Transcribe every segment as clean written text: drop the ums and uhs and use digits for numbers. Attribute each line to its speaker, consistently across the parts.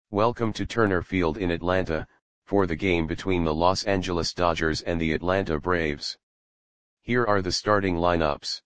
Speaker 1: Welcome to Turner Field in Atlanta, for the game between the Los Angeles Dodgers and the Atlanta Braves. Here are the starting lineups.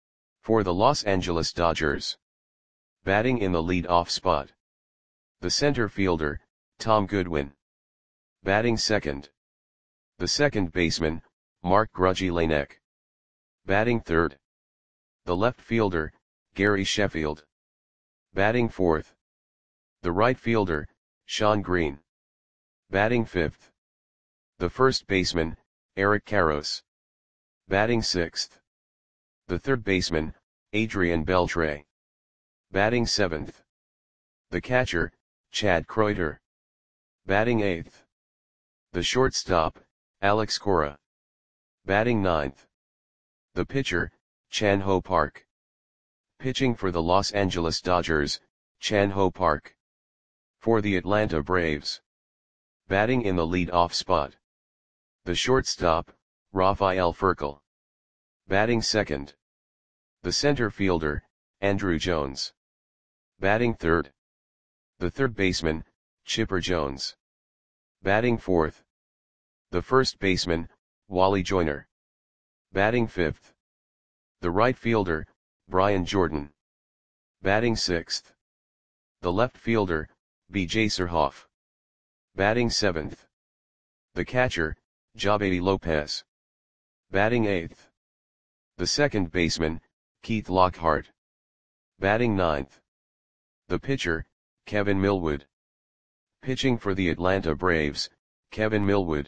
Speaker 1: For the Los Angeles Dodgers. Batting in the lead-off spot. The center fielder, Tom Goodwin. Batting second. The second baseman, Mark Grudzielanek. Batting third. The left fielder, Gary Sheffield. Batting fourth. The right fielder, Shawn Green. Batting fifth. The first baseman, Eric Karros. Batting sixth. The third baseman, Adrian Beltre. Batting seventh. The catcher, Chad Kreuter. Batting eighth. The shortstop, Alex Cora. Batting ninth. The pitcher, Chan Ho Park. Pitching for the Los Angeles Dodgers, Chan Ho Park. For the Atlanta Braves. Batting in the lead-off spot. The shortstop, Rafael Furcal. Batting second. The center fielder, Andruw Jones. Batting third. The third baseman, Chipper Jones. Batting fourth. The first baseman, Wally Joyner. Batting fifth. The right fielder, Brian Jordan. Batting sixth. The left fielder, B.J. Surhoff. Batting seventh. The catcher, Javy Lopez. Batting eighth. The second baseman, Keith Lockhart. Batting ninth. The pitcher, Kevin Millwood. Pitching for the Atlanta Braves, Kevin Millwood.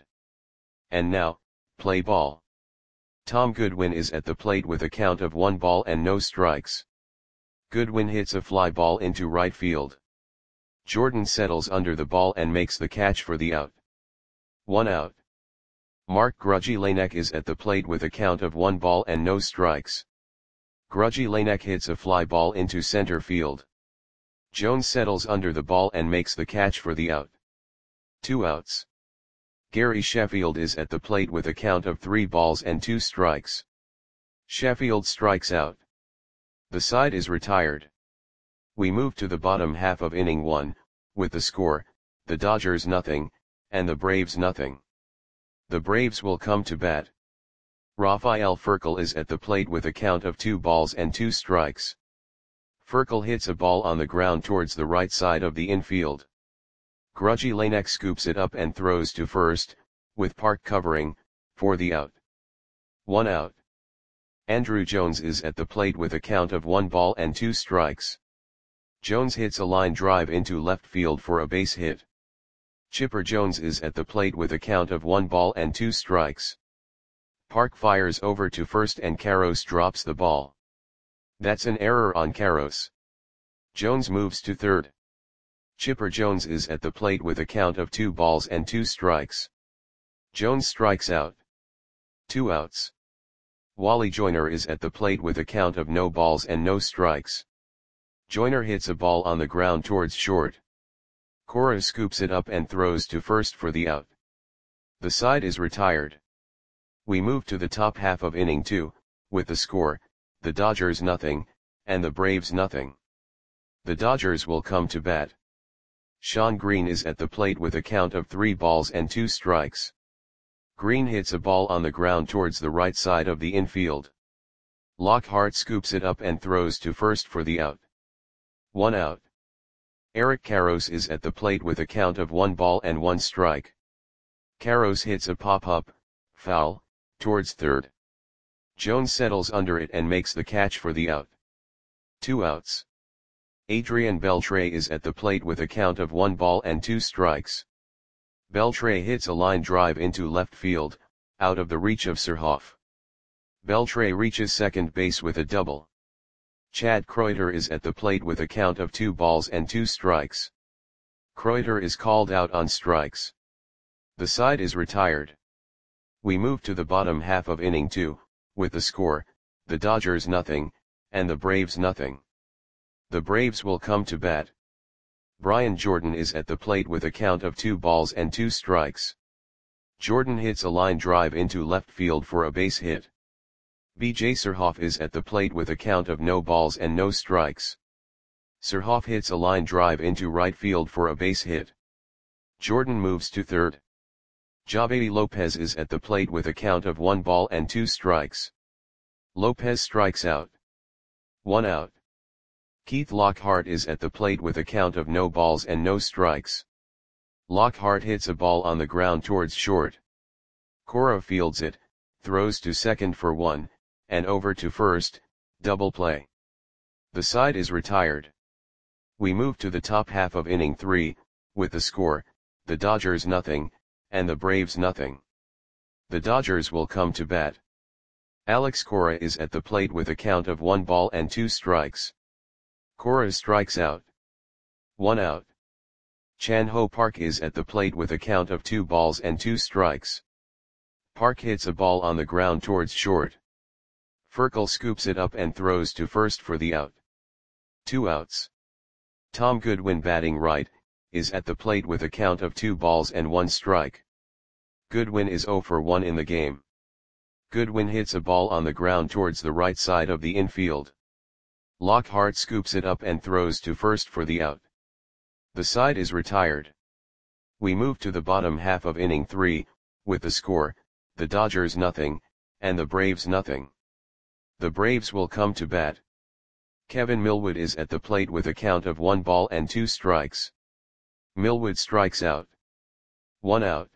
Speaker 1: And now, play ball. Tom Goodwin is at the plate with a count of 1 ball and no strikes. Goodwin hits a fly ball into right field. Jordan settles under the ball and makes the catch for the out. 1 out. Mark Grudzielanek is at the plate with a count of 1 ball and no strikes. Grudzielanek hits a fly ball into center field. Jones settles under the ball and makes the catch for the out. 2 outs. Gary Sheffield is at the plate with a count of 3 balls and 2 strikes. Sheffield strikes out. The side is retired. We move to the bottom half of inning 1, with the score, the Dodgers nothing, and the Braves nothing. The Braves will come to bat. Rafael Furcal is at the plate with a count of 2 balls and 2 strikes. Furcal hits a ball on the ground towards the right side of the infield. Grudzielanek scoops it up and throws to first, with Park covering, for the out. 1 out. Andruw Jones is at the plate with a count of 1 ball and 2 strikes. Jones hits a line drive into left field for a base hit. Chipper Jones is at the plate with a count of 1 ball and 2 strikes. Park fires over to first and Karros drops the ball. That's an error on Karros. Jones moves to third. Chipper Jones is at the plate with a count of 2 balls and 2 strikes. Jones strikes out. 2 outs. Wally Joyner is at the plate with a count of no balls and no strikes. Joyner hits a ball on the ground towards short. Cora scoops it up and throws to first for the out. The side is retired. We move to the top half of inning 2, with the score, the Dodgers nothing, and the Braves nothing. The Dodgers will come to bat. Shawn Green is at the plate with a count of 3 balls and 2 strikes. Green hits a ball on the ground towards the right side of the infield. Lockhart scoops it up and throws to first for the out. 1 out. Eric Karros is at the plate with a count of 1 ball and 1 strike. Karros hits a pop-up, foul, towards third. Jones settles under it and makes the catch for the out. 2 outs. Adrian Beltre is at the plate with a count of 1 ball and 2 strikes. Beltre hits a line drive into left field, out of the reach of Surhoff. Beltre reaches second base with a double. Chad Kreuter is at the plate with a count of 2 balls and 2 strikes. Kreuter is called out on strikes. The side is retired. We move to the bottom half of inning 2, with the score, the Dodgers nothing, and the Braves nothing. The Braves will come to bat. Brian Jordan is at the plate with a count of 2 balls and 2 strikes. Jordan hits a line drive into left field for a base hit. B.J. Surhoff is at the plate with a count of no balls and no strikes. Surhoff hits a line drive into right field for a base hit. Jordan moves to third. Javy Lopez is at the plate with a count of 1 ball and 2 strikes. Lopez strikes out. 1 out. Keith Lockhart is at the plate with a count of no balls and no strikes. Lockhart hits a ball on the ground towards short. Cora fields it, throws to second for 1, and over to first, double play. The side is retired. We move to the top half of inning 3, with the score, the Dodgers nothing, and the Braves nothing. The Dodgers will come to bat. Alex Cora is at the plate with a count of 1 ball and 2 strikes. Cora strikes out. 1 out. Chan Ho Park is at the plate with a count of 2 balls and 2 strikes. Park hits a ball on the ground towards short. Furkel scoops it up and throws to first for the out. 2 outs. Tom Goodwin, batting right, is at the plate with a count of 2 balls and 1 strike. Goodwin is 0 for 1 in the game. Goodwin hits a ball on the ground towards the right side of the infield. Lockhart scoops it up and throws to first for the out. The side is retired. We move to the bottom half of inning 3, with the score, the Dodgers nothing, and the Braves nothing. The Braves will come to bat. Kevin Millwood is at the plate with a count of 1 ball and 2 strikes. Millwood strikes out. 1 out.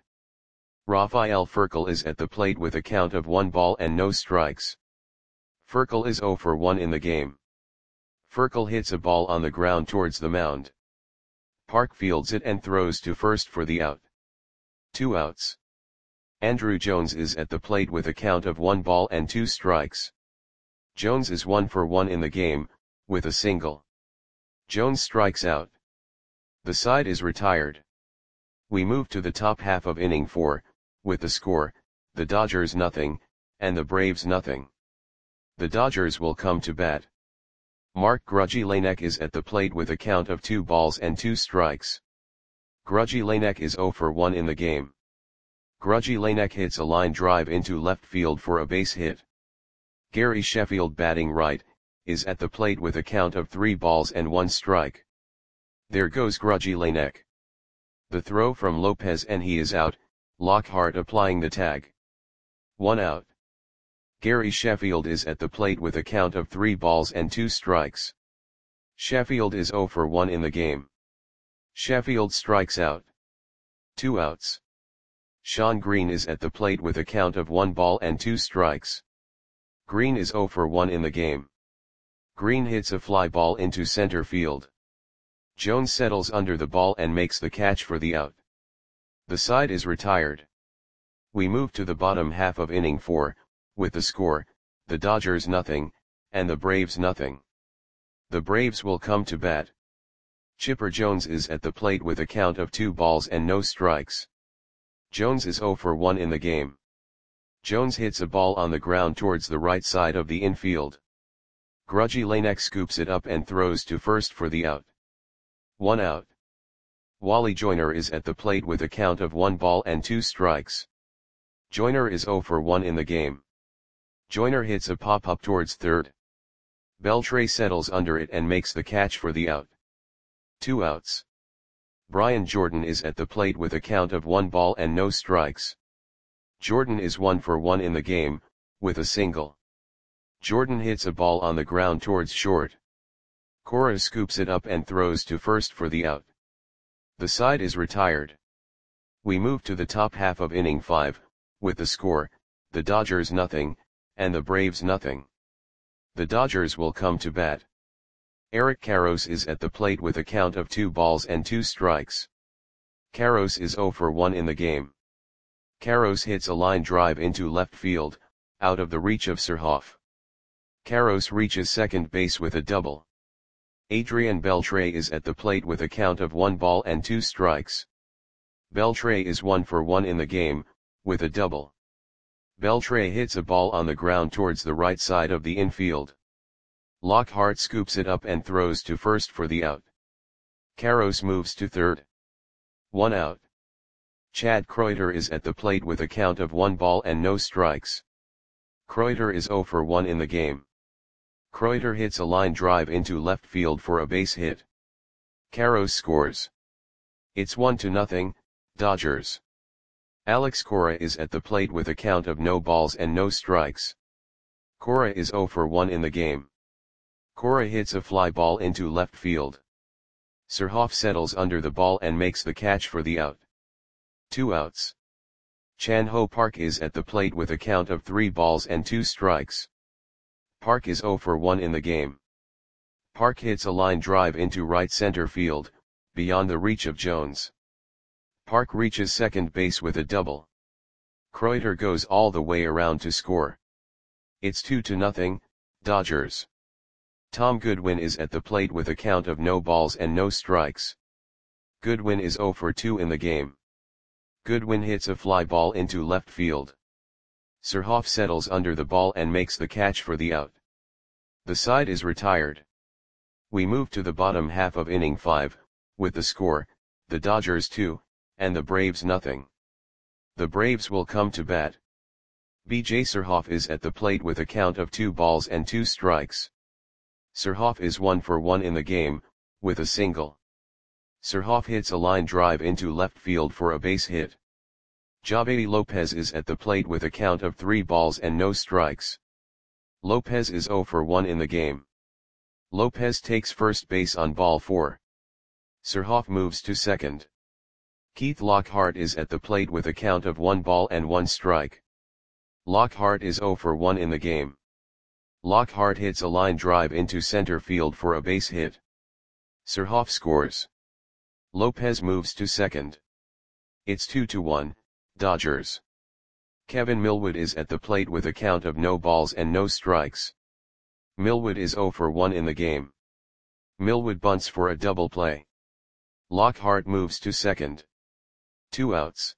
Speaker 1: Rafael Furkel is at the plate with a count of 1 ball and no strikes. Furkel is 0 for 1 in the game. Furkel hits a ball on the ground towards the mound. Park fields it and throws to first for the out. 2 outs. Andrew Jones is at the plate with a count of 1 ball and 2 strikes. Jones is 1 for 1 in the game, with a single. Jones strikes out. The side is retired. We move to the top half of inning 4, with the score, the Dodgers nothing, and the Braves nothing. The Dodgers will come to bat. Mark Grudzielanek is at the plate with a count of 2 balls and 2 strikes. Grudzielanek is 0 for 1 in the game. Grudzielanek hits a line drive into left field for a base hit. Gary Sheffield, batting right, is at the plate with a count of 3 balls and 1 strike. There goes Grudzielanek. The throw from Lopez and he is out, Lockhart applying the tag. 1 out. Gary Sheffield is at the plate with a count of 3 balls and 2 strikes. Sheffield is 0 for 1 in the game. Sheffield strikes out. 2 outs. Sean Green is at the plate with a count of 1 ball and 2 strikes. Green is 0 for 1 in the game. Green hits a fly ball into center field. Jones settles under the ball and makes the catch for the out. The side is retired. We move to the bottom half of inning 4, with the score, the Dodgers nothing, and the Braves nothing. The Braves will come to bat. Chipper Jones is at the plate with a count of 2 balls and no strikes. Jones is 0 for 1 in the game. Jones hits a ball on the ground towards the right side of the infield. Grudzielanek scoops it up and throws to first for the out. 1 out. Wally Joyner is at the plate with a count of 1 ball and 2 strikes. Joyner is 0 for 1 in the game. Joyner hits a pop-up towards third. Beltre settles under it and makes the catch for the out. 2 outs. Brian Jordan is at the plate with a count of 1 ball and no strikes. Jordan is 1 for 1 in the game, with a single. Jordan hits a ball on the ground towards short. Cora scoops it up and throws to first for the out. The side is retired. We move to the top half of inning 5, with the score, the Dodgers nothing, and the Braves nothing. The Dodgers will come to bat. Eric Karros is at the plate with a count of 2 balls and 2 strikes. Karros is 0 for 1 in the game. Karros hits a line drive into left field, out of the reach of Surhoff. Karros reaches second base with a double. Adrian Beltre is at the plate with a count of 1 ball and 2 strikes. Beltre is 1 for 1 in the game, with a double. Beltre hits a ball on the ground towards the right side of the infield. Lockhart scoops it up and throws to first for the out. Karros moves to third. 1 out. Chad Kreuter is at the plate with a count of 1 ball and no strikes. Kreuter is 0 for 1 in the game. Kreuter hits a line drive into left field for a base hit. Karros scores. It's 1-0, Dodgers. Alex Cora is at the plate with a count of no balls and no strikes. Cora is 0 for 1 in the game. Cora hits a fly ball into left field. Surhoff settles under the ball and makes the catch for the out. 2 outs. Chan Ho Park is at the plate with a count of 3 balls and 2 strikes. Park is 0 for 1 in the game. Park hits a line drive into right center field, beyond the reach of Jones. Park reaches second base with a double. Kreuter goes all the way around to score. It's 2-0, Dodgers. Tom Goodwin is at the plate with a count of no balls and no strikes. Goodwin is 0 for 2 in the game. Goodwin hits a fly ball into left field. Surhoff settles under the ball and makes the catch for the out. The side is retired. We move to the bottom half of inning 5, with the score, the Dodgers 2, and the Braves nothing. The Braves will come to bat. B.J. Surhoff is at the plate with a count of 2 balls and 2 strikes. Surhoff is 1 for 1 in the game, with a single. Surhoff hits a line drive into left field for a base hit. Javy Lopez is at the plate with a count of 3 balls and no strikes. Lopez is 0 for 1 in the game. Lopez takes first base on ball 4. Surhoff moves to second. Keith Lockhart is at the plate with a count of 1 ball and 1 strike. Lockhart is 0 for 1 in the game. Lockhart hits a line drive into center field for a base hit. Surhoff scores. Lopez moves to second. It's 2-1, Dodgers. Kevin Millwood is at the plate with a count of no balls and no strikes. Millwood is 0 for 1 in the game. Millwood bunts for a double play. Lockhart moves to second. 2 outs.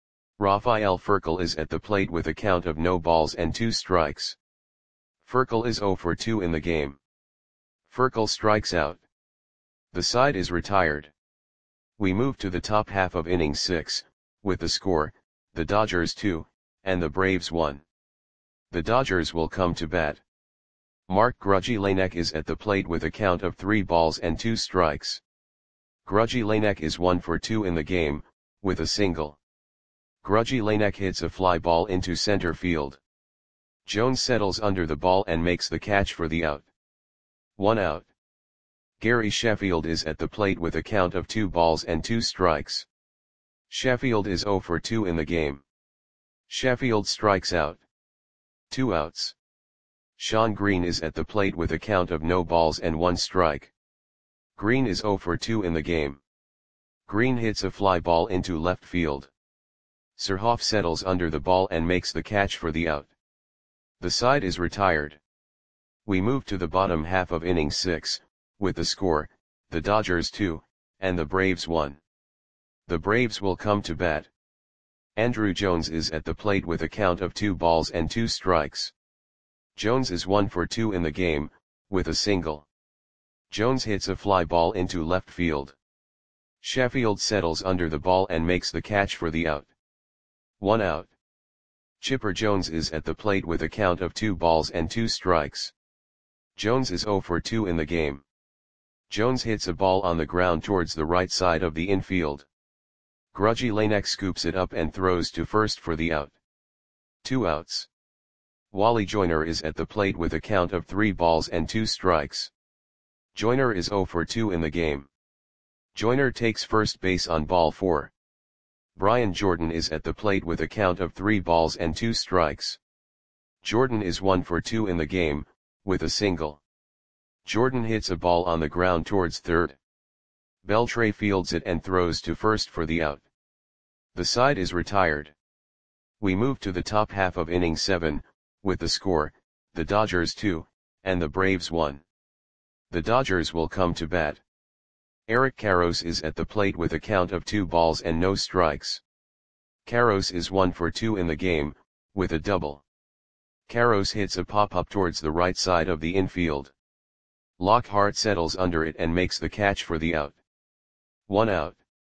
Speaker 1: Rafael Furcal is at the plate with a count of no balls and 2 strikes. Furcal is 0 for 2 in the game. Furcal strikes out. The side is retired. We move to the top half of inning 6, with the score, the Dodgers 2, and the Braves 1. The Dodgers will come to bat. Mark Grudzielanek is at the plate with a count of 3 balls and 2 strikes. Grudzielanek is 1 for 2 in the game, with a single. Grudzielanek hits a fly ball into center field. Jones settles under the ball and makes the catch for the out. 1 out. Gary Sheffield is at the plate with a count of 2 balls and 2 strikes. Sheffield is 0 for 2 in the game. Sheffield strikes out. 2 outs. Sean Green is at the plate with a count of no balls and 1 strike. Green is 0 for 2 in the game. Green hits a fly ball into left field. Surhoff settles under the ball and makes the catch for the out. The side is retired. We move to the bottom half of inning 6, with the score, the Dodgers 2, and the Braves 1. The Braves will come to bat. Andruw Jones is at the plate with a count of 2 balls and 2 strikes. Jones is 1 for 2 in the game, with a single. Jones hits a fly ball into left field. Sheffield settles under the ball and makes the catch for the out. 1 out. Chipper Jones is at the plate with a count of 2 balls and 2 strikes. Jones is 0 for 2 in the game. Jones hits a ball on the ground towards the right side of the infield. Grudzielanek scoops it up and throws to first for the out. 2 outs. Wally Joyner is at the plate with a count of 3 balls and 2 strikes. Joyner is 0 for 2 in the game. Joyner takes first base on ball 4. Brian Jordan is at the plate with a count of 3 balls and 2 strikes. Jordan is 1 for 2 in the game, with a single. Jordan hits a ball on the ground towards third. Beltre fields it and throws to first for the out. The side is retired. We move to the top half of inning 7, with the score, the Dodgers 2, and the Braves 1. The Dodgers will come to bat. Eric Karros is at the plate with a count of 2 balls and no strikes. Karros is 1 for 2 in the game, with a double. Karros hits a pop-up towards the right side of the infield. Lockhart settles under it and makes the catch for the out. 1 out.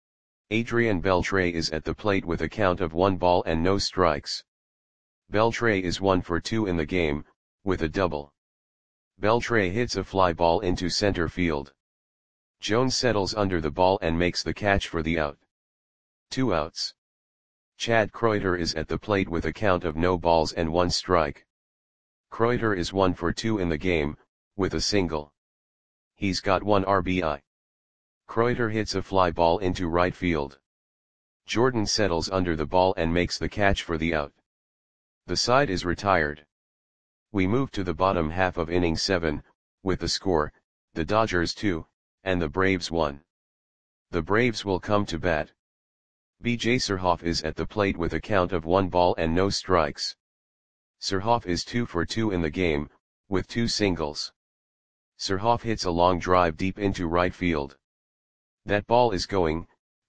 Speaker 1: Adrian Beltre is at the plate with a count of 1 ball and no strikes. Beltre is 1 for 2 in the game, with a double. Beltre hits a fly ball into center field. Jones settles under the ball and makes the catch for the out. 2 outs. Chad Kreuter is at the plate with a count of no balls and 1 strike. Kreuter is 1 for 2 in the game, with a single. He's got 1 RBI. Kreuter hits a fly ball into right field. Jordan settles under the ball and makes the catch for the out. The side is retired. We move to the bottom half of inning 7, with the score, the Dodgers 2, and the Braves 1. The Braves will come to bat. B.J. Surhoff is at the plate with a count of 1 ball and no strikes. Surhoff is 2 for 2 in the game, with 2 singles. Surhoff hits a long drive deep into right field. That ball is gone.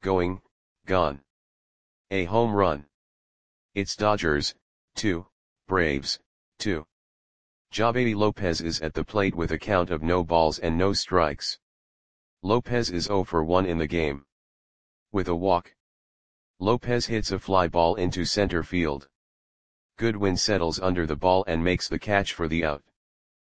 Speaker 1: A home run. It's Dodgers, 2, Braves, 2. Javier Lopez is at the plate with a count of no balls and no strikes. Lopez is 0 for 1 in the game. With a walk. Lopez hits a fly ball into center field. Goodwin settles under the ball and makes the catch for the out.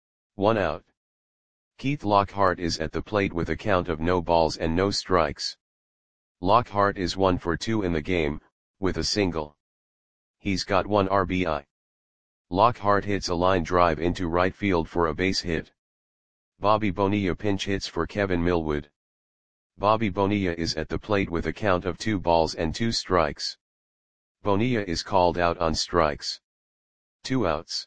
Speaker 1: 1 out. Keith Lockhart is at the plate with a count of no balls and no strikes. Lockhart is 1 for 2 in the game, with a single. He's got 1 RBI. Lockhart hits a line drive into right field for a base hit. Bobby Bonilla pinch hits for Kevin Millwood. Bobby Bonilla is at the plate with a count of 2 balls and 2 strikes. Bonilla is called out on strikes. 2 outs.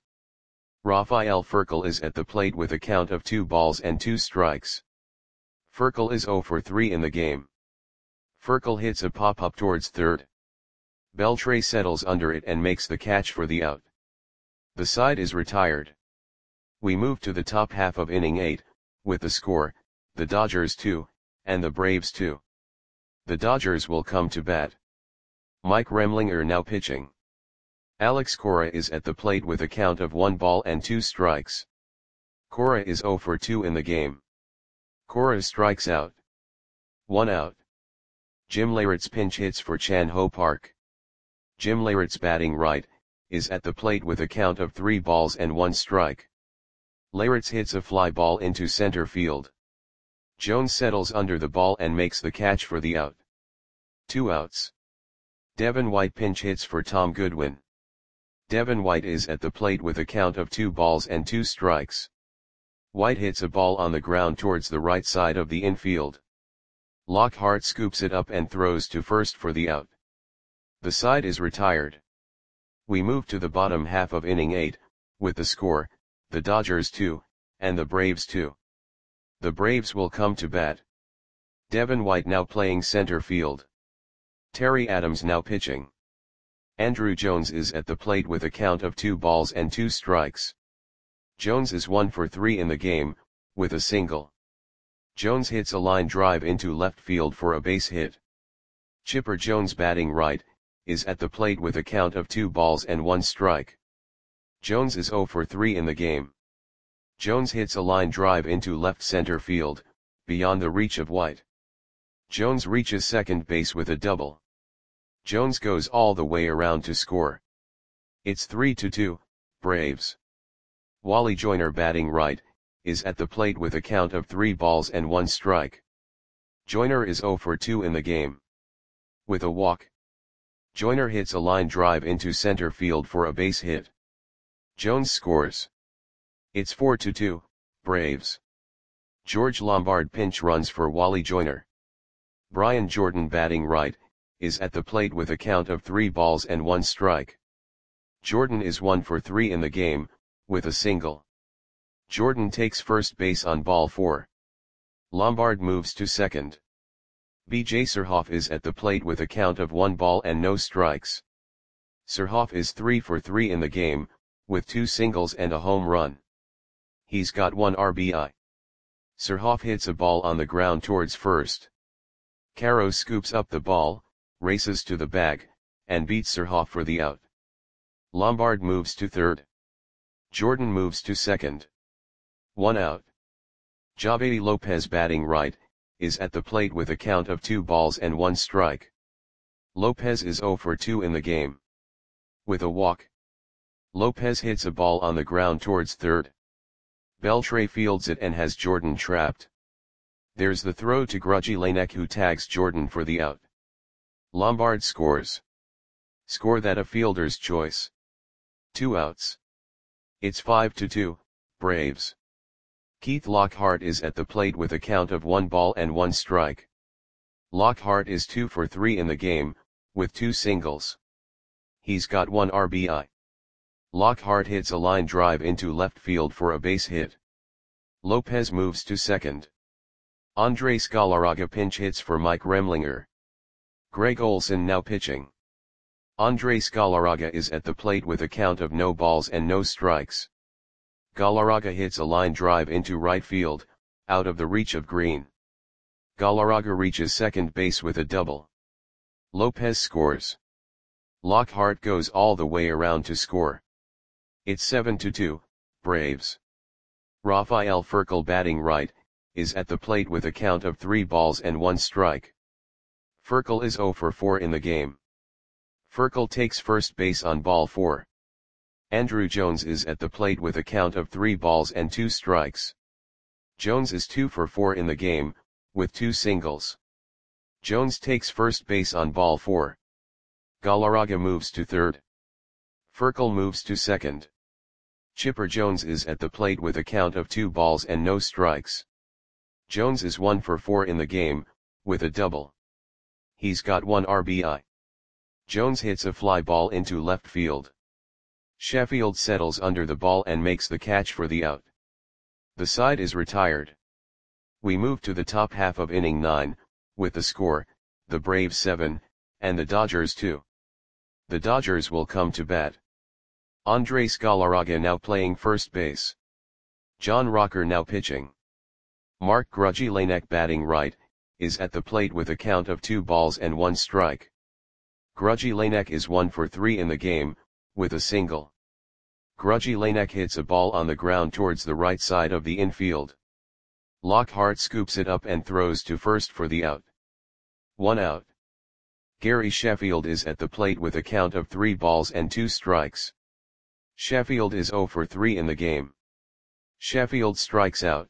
Speaker 1: Rafael Furcal is at the plate with a count of 2 balls and 2 strikes. Furcal is 0 for 3 in the game. Furcal hits a pop-up towards third. Beltre settles under it and makes the catch for the out. The side is retired. We move to the top half of inning 8, with the score, the Dodgers 2, and the Braves 2. The Dodgers will come to bat. Mike Remlinger now pitching. Alex Cora is at the plate with a count of 1 ball and 2 strikes. Cora is 0 for 2 in the game. Cora strikes out. 1 out. Jim Leyritz pinch hits for Chan Ho Park. Jim Leyritz batting right, is at the plate with a count of 3 balls and 1 strike. Leyritz hits a fly ball into center field. Jones settles under the ball and makes the catch for the out. 2 outs. Devin White pinch hits for Tom Goodwin. Devin White is at the plate with a count of 2 balls and 2 strikes. White hits a ball on the ground towards the right side of the infield. Lockhart scoops it up and throws to first for the out. The side is retired. We move to the bottom half of inning 8, with the score, the Dodgers 2, and the Braves 2. The Braves will come to bat. Devin White now playing center field. Terry Adams now pitching. Andrew Jones is at the plate with a count of 2 balls and 2 strikes. Jones is 1 for 3 in the game, with a single. Jones hits a line drive into left field for a base hit. Chipper Jones batting right, is at the plate with a count of 2 balls and 1 strike. Jones is 0 for 3 in the game. Jones hits a line drive into left center field, beyond the reach of White. Jones reaches second base with a double. Jones goes all the way around to score. It's 3-2, Braves. Wally Joyner batting right, is at the plate with a count of 3 balls and 1 strike. Joyner is 0 for 2 in the game. With a walk. Joyner hits a line drive into center field for a base hit. Jones scores. It's 4-2, Braves. George Lombard pinch runs for Wally Joyner. Brian Jordan batting right, is at the plate with a count of 3 balls and 1 strike. Jordan is 1 for 3 in the game, with a single. Jordan takes first base on ball 4. Lombard moves to second. B.J. Surhoff is at the plate with a count of 1 ball and no strikes. Surhoff is 3 for 3 in the game, with 2 singles and a home run. He's got 1 RBI. Surhoff hits a ball on the ground towards first. Caro scoops up the ball, races to the bag, and beats Surhoff for the out. Lombard moves to third. Jordan moves to second. 1 out. Javier Lopez batting right, is at the plate with a count of 2 balls and 1 strike. Lopez is 0 for 2 in the game. With a walk. Lopez hits a ball on the ground towards third. Beltre fields it and has Jordan trapped. There's the throw to Grujillanek, who tags Jordan for the out. Lombard scores. Score that a fielder's choice. 2 outs. It's 5-2, Braves. Keith Lockhart is at the plate with a count of 1 ball and 1 strike. Lockhart is 2 for 3 in the game, with 2 singles. He's got 1 RBI. Lockhart hits a line drive into left field for a base hit. Lopez moves to second. Andres Galarraga pinch hits for Mike Remlinger. Greg Olson now pitching. Andres Galarraga is at the plate with a count of no balls and no strikes. Galarraga hits a line drive into right field, out of the reach of Green. Galarraga reaches second base with a double. Lopez scores. Lockhart goes all the way around to score. It's 7-2, Braves. Rafael Furcal, batting right, is at the plate with a count of 3 balls and 1 strike. Furcal is 0 for 4 in the game. Furcal takes first base on ball 4. Andrew Jones is at the plate with a count of 3 balls and 2 strikes. Jones is 2 for 4 in the game, with 2 singles. Jones takes first base on ball 4. Galarraga moves to third. Furcal moves to second. Chipper Jones is at the plate with a count of 2 balls and no strikes. Jones is 1 for 4 in the game, with a double. He's got 1 RBI. Jones hits a fly ball into left field. Sheffield settles under the ball and makes the catch for the out. The side is retired. We move to the top half of inning 9, with the score, the Braves 7, and the Dodgers 2. The Dodgers will come to bat. Andres Galarraga now playing first base. John Rocker now pitching. Mark Grujillanek, batting right, is at the plate with a count of 2 balls and 1 strike. Grujillanek is 1 for 3 in the game, with a single. Grujillanek hits a ball on the ground towards the right side of the infield. Lockhart scoops it up and throws to first for the out. 1 out. Gary Sheffield is at the plate with a count of 3 balls and 2 strikes. Sheffield is 0 for 3 in the game. Sheffield strikes out.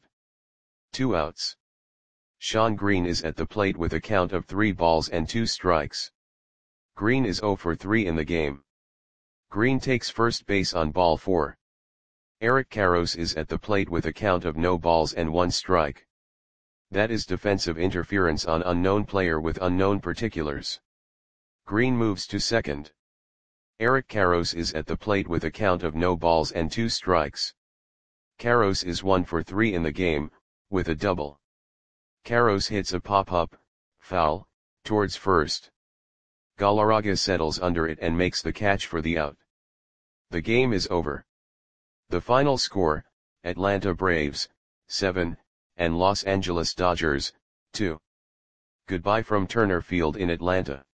Speaker 1: 2 outs. Sean Green is at the plate with a count of 3 balls and 2 strikes. Green is 0 for 3 in the game. Green takes first base on ball 4. Eric Karros is at the plate with a count of no balls and 1 strike. That is defensive interference on unknown player with unknown particulars. Green moves to second. Eric Karros is at the plate with a count of no balls and 2 strikes. Karros is 1 for 3 in the game, with a double. Karros hits a pop-up, foul, towards first. Galarraga settles under it and makes the catch for the out. The game is over. The final score, Atlanta Braves, 7, and Los Angeles Dodgers, 2. Goodbye from Turner Field in Atlanta.